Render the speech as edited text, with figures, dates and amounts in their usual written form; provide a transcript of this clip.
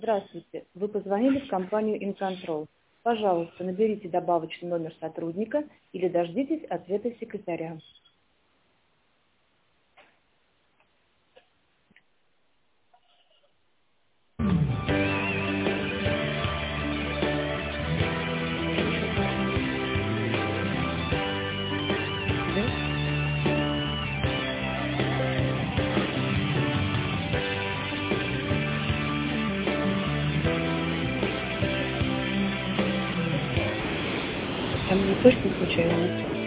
Здравствуйте, вы позвонили в компанию InControl. Пожалуйста, наберите добавочный номер сотрудника или дождитесь ответа секретаря. Да? Там не точно случайно.